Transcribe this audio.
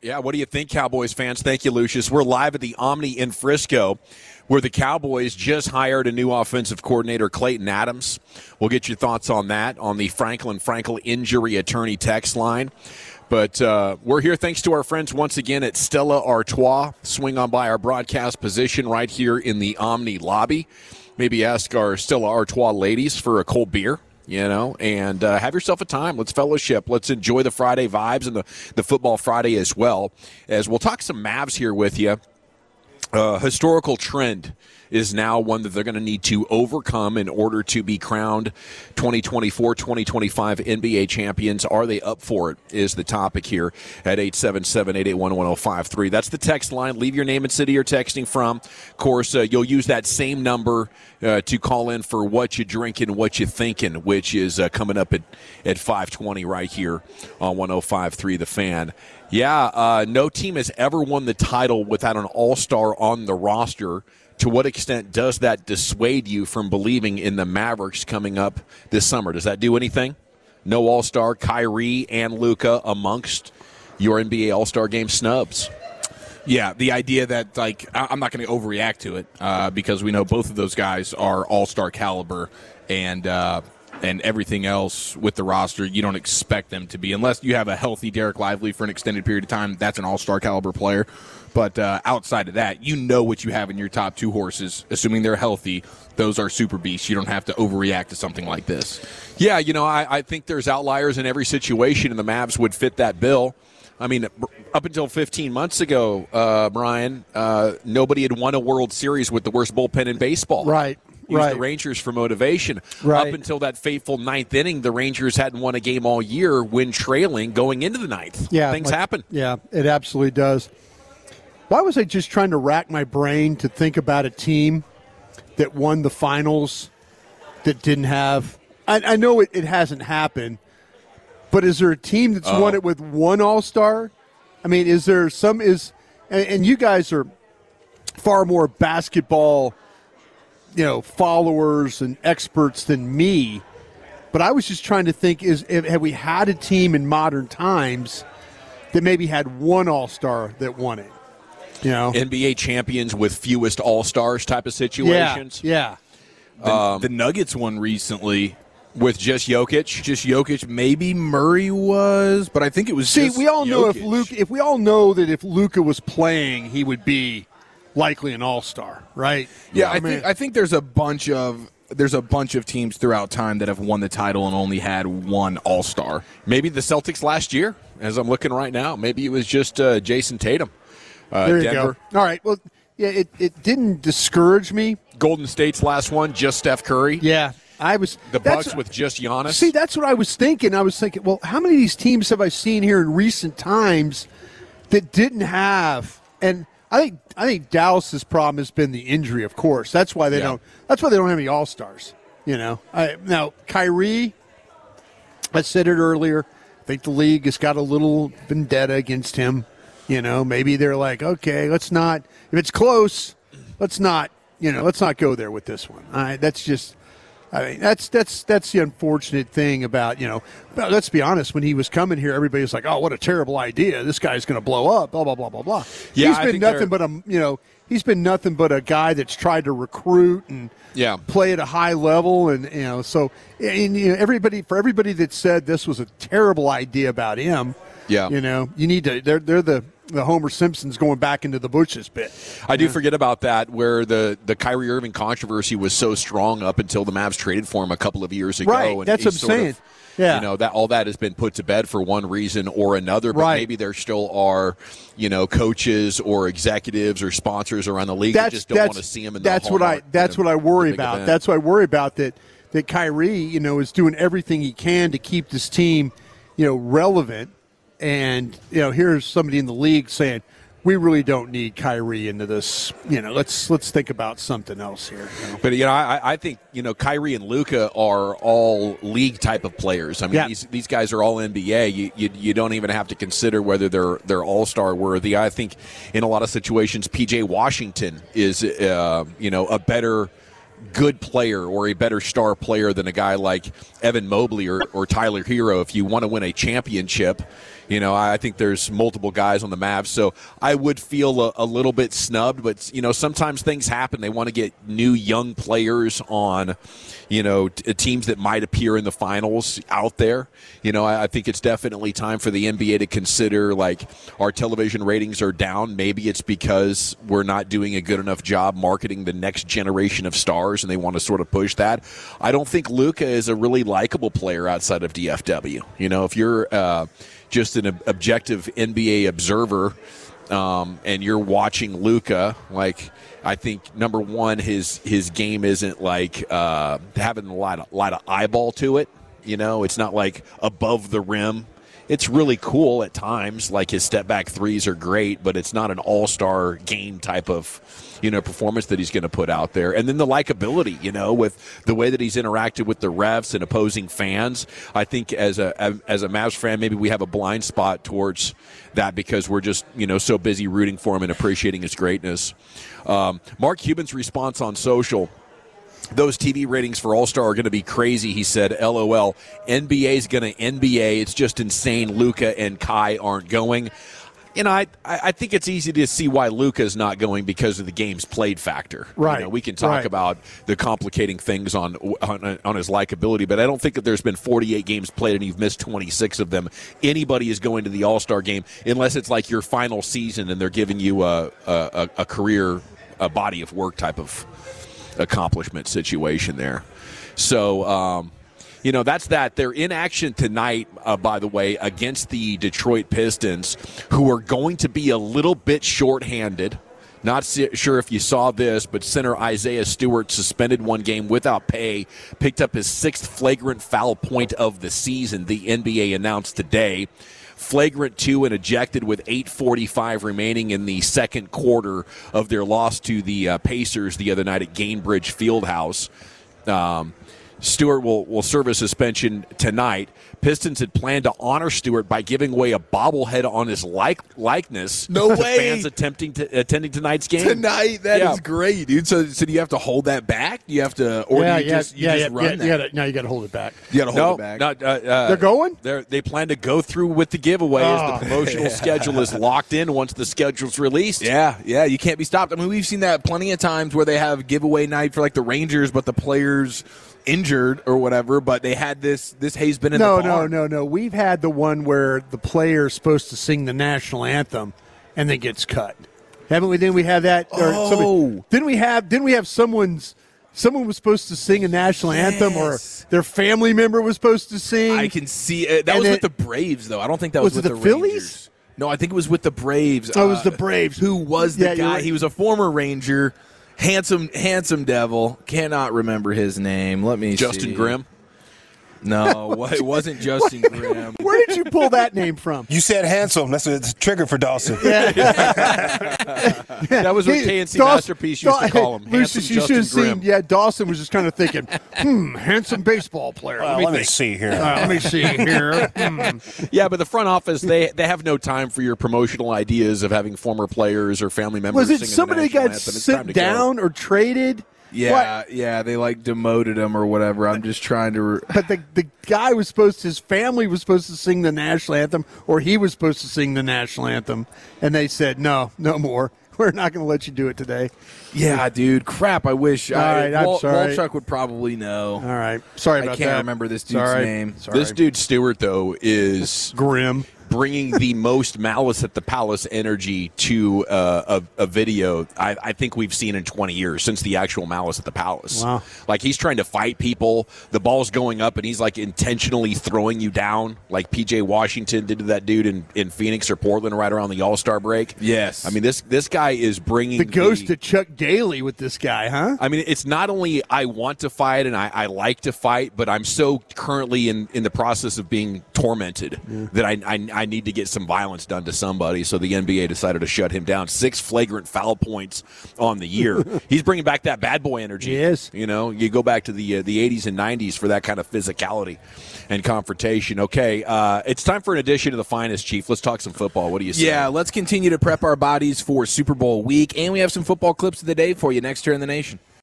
Yeah, what do you think, Cowboys fans? Thank you, Lucius. We're live at the Omni in Frisco, where the Cowboys just hired a new offensive coordinator, Clayton Adams. We'll get your thoughts on that on the Franklin Frankel Injury Attorney text line. But we're here thanks to our friends once again at Stella Artois. Swing on by our broadcast position right here in the Omni lobby. Maybe ask our Stella Artois ladies for a cold beer. And have yourself a time. Let's fellowship. Let's enjoy the Friday vibes and the Football Friday as well. As we'll talk some Mavs here with you. Historical trend is now one that they're going to need to overcome in order to be crowned 2024-2025 NBA champions. Are they up for it is the topic here at 877-881-1053. That's the text line. Leave your name and city you're texting from. Of course, you'll use that same number to call in for what you drinking, what you thinking, which is coming up at 520 right here on 105.3 The Fan. Yeah, no team has ever won the title without an all-star on the roster. To what extent does that dissuade you from believing in the Mavericks coming up this summer? Does that do anything? No all-star, Kyrie and Luka amongst your NBA all-star game snubs. Yeah, the idea that, I'm not going to overreact to it because we know both of those guys are all-star caliber and everything else with the roster, you don't expect them to be. Unless you have a healthy Derek Lively for an extended period of time, that's an all-star caliber player. But outside of that, you know what you have in your top two horses. Assuming they're healthy, those are super beasts. You don't have to overreact to something like this. Yeah, I think there's outliers in every situation, and the Mavs would fit that bill. I mean, up until 15 months ago, Brian, nobody had won a World Series with the worst bullpen in baseball. Right. Use the Rangers for motivation. Right. Up until that fateful ninth inning, the Rangers hadn't won a game all year when trailing going into the ninth. Yeah, Things happen. Yeah, it absolutely does. Why was I just trying to rack my brain to think about a team that won the finals that didn't have – I know it hasn't happened, but is there a team that's won it with one all-star? I mean, is there some – and you guys are far more basketball – followers and experts than me. But I was just trying to think, have we had a team in modern times that maybe had one all-star that won it? NBA champions with fewest all-stars type of situations. Yeah. The Nuggets won recently. With just Jokic? Maybe Murray was, but I think it was just we all know Jokic. if we all know that if Luka was playing, he would be likely an all-star, right? Yeah, I think there's a bunch of teams throughout time that have won the title and only had one all-star. Maybe the Celtics last year, as I'm looking right now. Maybe it was just Jason Tatum. There you Denver. go. All right. Well, yeah, it didn't discourage me. Golden State's last one, just Steph Curry. Yeah. The Bucks with just Giannis. See, that's what I was thinking. I was thinking, well, how many of these teams have I seen here in recent times that didn't have? And I think Dallas's problem has been the injury, of course. That's why they don't. That's why they don't have any all-stars. Now Kyrie, I said it earlier. I think the league has got a little vendetta against him. Maybe they're like, okay, let's not. If it's close, let's not. Let's not go there with this one. That's just. That's the unfortunate thing about, let's be honest, when he was coming here, everybody was like, oh, what a terrible idea. This guy's going to blow up, blah, blah, blah, blah, blah. Yeah, he's been nothing but a guy that's tried to recruit and play at a high level. And, everybody that said this was a terrible idea about him, you need to, they're the Homer Simpson's going back into the bushes bit. I do forget about that, where the Kyrie Irving controversy was so strong up until the Mavs traded for him a couple of years ago. Right, and that's what I'm saying. That all that has been put to bed for one reason or another. But maybe there still are, coaches or executives or sponsors around the league that just don't want to see him in the hallmark. That's what I worry about. Event. That's what I worry about. That Kyrie, is doing everything he can to keep this team, relevant. And, here's somebody in the league saying, we really don't need Kyrie into this. Let's think about something else here. But, I think, Kyrie and Luka are all league type of players. I mean, these guys are all NBA. You don't even have to consider whether they're all-star worthy. I think in a lot of situations, P.J. Washington is, a better good player or a better star player than a guy like Evan Mobley or Tyler Hero. If you want to win a championship, You know, I think there's multiple guys on the Mavs, so I would feel a little bit snubbed. But, you know, sometimes things happen. They want to get new young players on, you know, teams that might appear in the finals out there. You know, I think it's definitely time for the NBA to consider, like, our television ratings are down. Maybe it's because we're not doing a good enough job marketing the next generation of stars, and they want to sort of push that. I don't think Luka is a really likable player outside of DFW. You know, if you're just an objective NBA observer, and you're watching Luka, like, I think number one, his game isn't like having a lot of eyeball to it. You know, it's not like above the rim. It's really cool at times. Like, his step back threes are great, but it's not an all-star game type of, you know, performance that he's going to put out there. And then the likability, you know, with the way that he's interacted with the refs and opposing fans. I think as a Mavs fan, maybe we have a blind spot towards that because we're just, you know, so busy rooting for him and appreciating his greatness. Mark Cuban's response on social: those TV ratings for All-Star are going to be crazy, he said. LOL. NBA's going to NBA. It's just insane Luka and Kai aren't going. You know, I think it's easy to see why Luka is not going because of the game's played factor. Right. You know, we can talk about the complicating things on his likability, but I don't think that there's been 48 games played and you've missed 26 of them. Anybody is going to the All-Star game unless it's like your final season and they're giving you a career, a body of work type of accomplishment situation there. So, you know, that's that. They're in action tonight, by the way, against the Detroit Pistons, who are going to be a little bit shorthanded. Not sure if you saw this, but center Isaiah Stewart suspended one game without pay, picked up his 6th flagrant foul point of the season, the NBA announced today. Flagrant 2 and ejected with 8:45 remaining in the second quarter of their loss to the Pacers the other night at Gainbridge Fieldhouse. Stewart will serve a suspension tonight. Pistons had planned to honor Stewart by giving away a bobblehead on his likeness. No to way. fans attending tonight's game. Tonight, that is great, dude. So do you have to hold that back? Do you have to, or do you just run that? Now you got to hold it back. You got to hold it back. They're going? They plan to go through with the giveaway as the promotional schedule is locked in once the schedule's released. Yeah, you can't be stopped. I mean, we've seen that plenty of times where they have giveaway night for like the Rangers, but the players injured or whatever, but they had this has been in the barn. No. We've had the one where the player's supposed to sing the national anthem and then gets cut. Haven't we? Didn't we have that? Didn't we have someone was supposed to sing a national anthem, or their family member was supposed to sing? I can see it. That was with the Braves, though. I don't think that was with the Phillies? Rangers. No, I think it was with the Braves. Oh, it was the Braves. Who was the guy? Right. He was a former Ranger. Handsome devil. Cannot remember his name. Let me see. Justin Grimm? No, it wasn't Justin Grimm. Where did you pull that name from? You said handsome. That's a trigger for Dawson. That was what KNC Masterpiece used to call him. Lucius, you should have seen. Yeah, Dawson was just kind of thinking, handsome baseball player. Let me see here. Yeah, but the front office, they have no time for your promotional ideas of having former players or family members. Was it somebody got sent down or traded? Yeah, they like demoted him or whatever. I'm just trying to. But the guy was his family was supposed to sing the national anthem, or he was supposed to sing the national anthem, and they said no more. We're not going to let you do it today. Yeah, dude. Crap. I wish. All right, I'm sorry. Walchuk would probably know. All right. Sorry about that. I can't remember this dude's name. Sorry. This dude Stewart, though, is grim. Bringing the most Malice at the Palace energy to a video I think we've seen in 20 years since the actual Malice at the Palace. Wow. Like, he's trying to fight people. The ball's going up, and he's, like, intentionally throwing you down, like P.J. Washington did to that dude in Phoenix or Portland right around the All-Star break. Yes. I mean, this guy is bringing the ghost of Chuck Daly with this guy, huh? I mean, it's not only I want to fight and I like to fight, but I'm so currently in the process of being tormented that I need to get some violence done to somebody. So the NBA decided to shut him down. 6 flagrant foul points on the year. He's bringing back that bad boy energy. He is. You know, you go back to the 80s and 90s for that kind of physicality and confrontation. Okay, it's time for an edition of The Finest, Chief. Let's talk some football. What do you say? Yeah, let's continue to prep our bodies for Super Bowl week, and we have some football clips of the day for you next here in the Nation.